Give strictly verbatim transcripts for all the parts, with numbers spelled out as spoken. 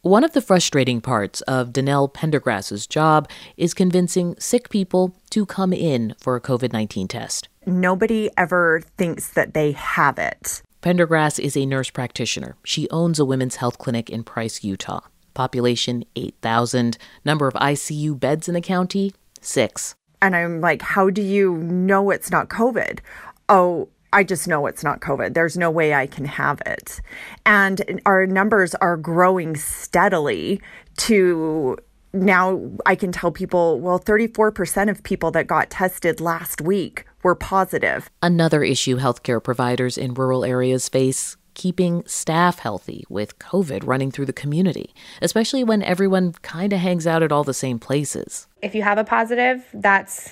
One of the frustrating parts of Danelle Pendergrass's job is convincing sick people to come in for a covid nineteen test. Nobody ever thinks that they have it. Pendergrass is a nurse practitioner. She owns a women's health clinic in Price, Utah. Population eight thousand. Number of I C U beds in the county, six. And I'm like, how do you know it's not COVID? Oh, I just know it's not COVID. There's no way I can have it. And our numbers are growing steadily to now I can tell people, well, thirty-four percent of people that got tested last week were positive. Another issue healthcare providers in rural areas face, keeping staff healthy with COVID running through the community, especially when everyone kind of hangs out at all the same places. If you have a positive, that's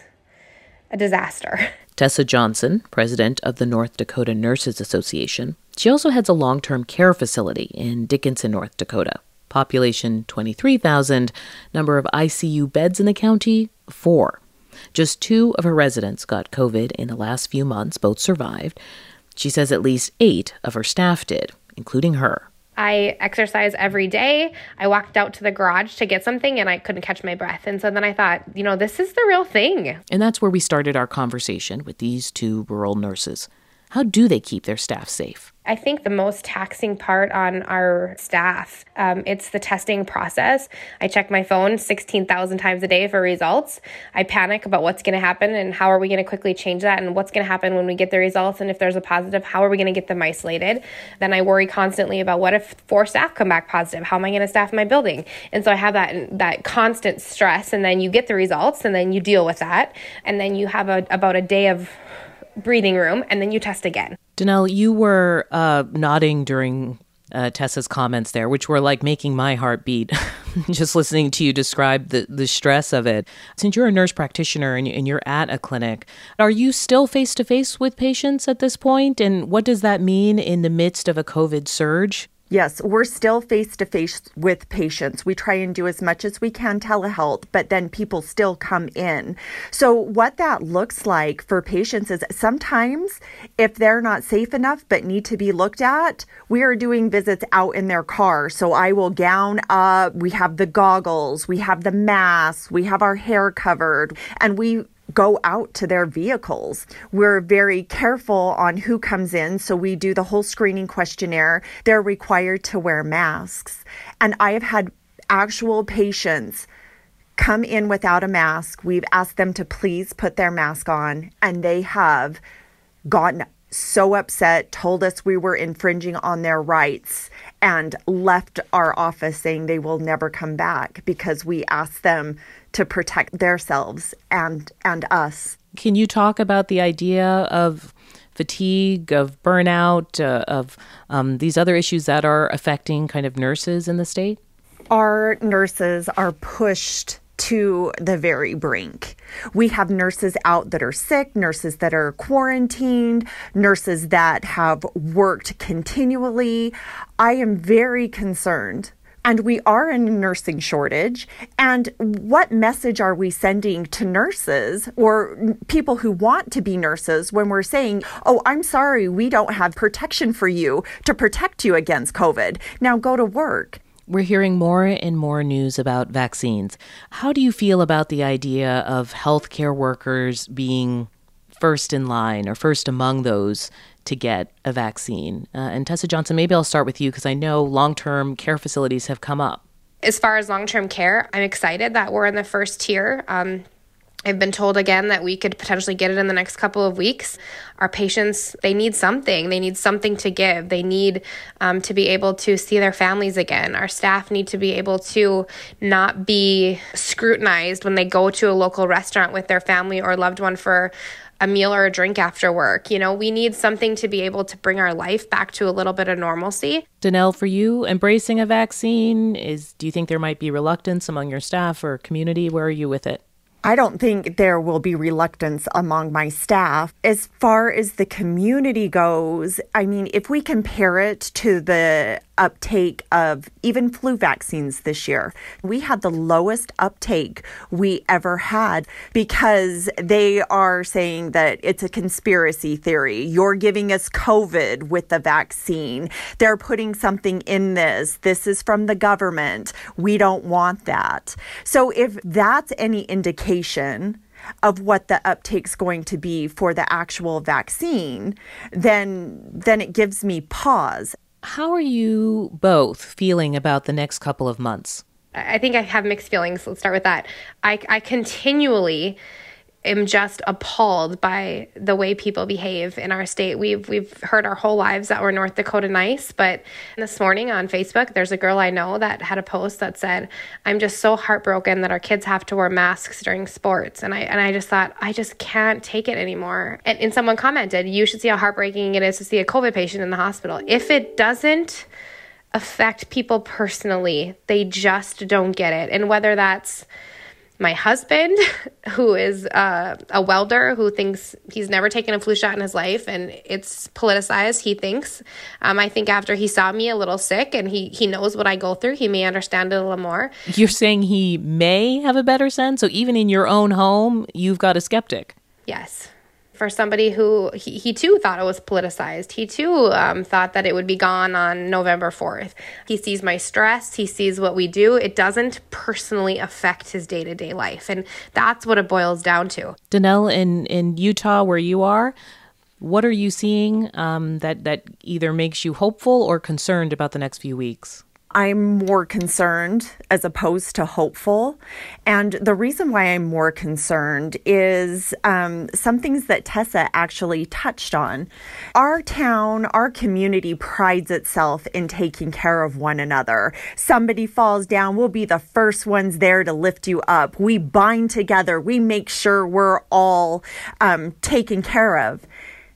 a disaster. Tessa Johnson, president of the North Dakota Nurses Association. She also heads a long-term care facility in Dickinson, North Dakota. Population twenty-three thousand. Number of I C U beds in the county, four. Just two of her residents got COVID in the last few months. Both survived. She says at least eight of her staff did, including her. I exercise every day. I walked out to the garage to get something and I couldn't catch my breath. And so then I thought, you know, this is the real thing. And that's where we started our conversation with these two rural nurses. How do they keep their staff safe? I think the most taxing part on our staff, um, it's the testing process. I check my phone sixteen thousand times a day for results. I panic about what's going to happen and how are we going to quickly change that and what's going to happen when we get the results, and if there's a positive, how are we going to get them isolated? Then I worry constantly about what if four staff come back positive? How am I going to staff my building? And so I have that that constant stress, and then you get the results and then you deal with that, and then you have a, about a day of breathing room, and then you test again. Danelle, you were uh, nodding during uh, Tessa's comments there, which were like making my heart beat, just listening to you describe the, the stress of it. Since you're a nurse practitioner and, and you're at a clinic, are you still face-to-face with patients at this point? And what does that mean in the midst of a COVID surge? Yes, we're still face-to-face with patients. We try and do as much as we can telehealth, but then people still come in. So what that looks like for patients is sometimes if they're not safe enough but need to be looked at, we are doing visits out in their car. So I will gown up, we have the goggles, we have the masks, we have our hair covered, and we go out to their vehicles. We're very careful on who comes in, so we do the whole screening questionnaire. They're required to wear masks. And I have had actual patients come in without a mask. We've asked them to please put their mask on, and they have gotten so upset, told us we were infringing on their rights, and left our office saying they will never come back because we asked them to protect themselves and and us. Can you talk about the idea of fatigue, of burnout, uh, of um, these other issues that are affecting kind of nurses in the state? Our nurses are pushed to the very brink. We have nurses out that are sick, nurses that are quarantined, nurses that have worked continually. I am very concerned. And we are in a nursing shortage. And what message are we sending to nurses or people who want to be nurses when we're saying, oh, I'm sorry, we don't have protection for you to protect you against COVID. Now go to work. We're hearing more and more news about vaccines. How do you feel about the idea of healthcare workers being first in line or first among those to get a vaccine? Uh, and Tessa Johnson, maybe I'll start with you because I know long-term care facilities have come up. As far as long-term care, I'm excited that we're in the first tier. Um, I've been told again that we could potentially get it in the next couple of weeks. Our patients, they need something. They need something to give. They need um, to be able to see their families again. Our staff need to be able to not be scrutinized when they go to a local restaurant with their family or loved one for a meal or a drink after work. You know, we need something to be able to bring our life back to a little bit of normalcy. Danelle, for you, embracing a vaccine, is do you think there might be reluctance among your staff or community? Where are you with it? I don't think there will be reluctance among my staff. As far as the community goes, I mean, if we compare it to the uptake of even flu vaccines this year, we had the lowest uptake we ever had because they are saying that it's a conspiracy theory. You're giving us COVID with the vaccine. They're putting something in this. This is from the government. We don't want that. So if that's any indication of what the uptake's going to be for the actual vaccine, then then it gives me pause. How are you both feeling about the next couple of months? I think I have mixed feelings. Let's start with that. I, I continually am just appalled by the way people behave in our state. We've we've heard our whole lives that we're North Dakota nice, but this morning on Facebook, there's a girl I know that had a post that said, "I'm just so heartbroken that our kids have to wear masks during sports." And I and I just thought, I just can't take it anymore. And, and someone commented, "You should see how heartbreaking it is to see a COVID patient in the hospital." If it doesn't affect people personally, they just don't get it. And whether that's my husband, who is uh, a welder, who thinks he's never taken a flu shot in his life and it's politicized, he thinks. Um, I think after he saw me a little sick and he, he knows what I go through, he may understand it a little more. You're saying he may have a better sense? So even in your own home, you've got a skeptic? Yes. For somebody who, he, he too thought it was politicized. He too um, thought that it would be gone on November fourth. He sees my stress. He sees what we do. It doesn't personally affect his day-to-day life. And that's what it boils down to. Danelle, in, in Utah, where you are, what are you seeing um, that, that either makes you hopeful or concerned about the next few weeks? I'm more concerned as opposed to hopeful. And the reason why I'm more concerned is um, some things that Tessa actually touched on. Our town, our community prides itself in taking care of one another. Somebody falls down, we'll be the first ones there to lift you up. We bind together. We make sure we're all um, taken care of.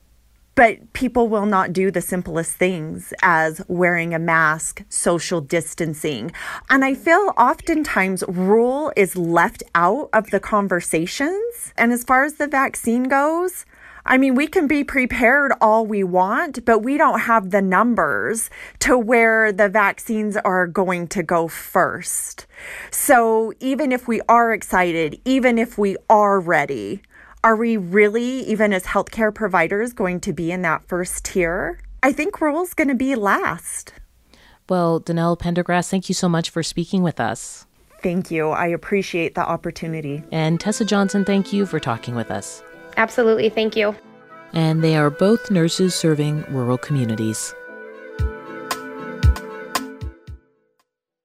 But people will not do the simplest things as wearing a mask, social distancing. And I feel oftentimes rule is left out of the conversations. And as far as the vaccine goes, I mean, we can be prepared all we want, but we don't have the numbers to where the vaccines are going to go first. So even if we are excited, even if we are ready, are we really, even as healthcare providers, going to be in that first tier? I think rule's going to be last. Well, Danelle Pendergrass, thank you so much for speaking with us. Thank you. I appreciate the opportunity. And Tessa Johnson, thank you for talking with us. Absolutely. Thank you. And they are both nurses serving rural communities.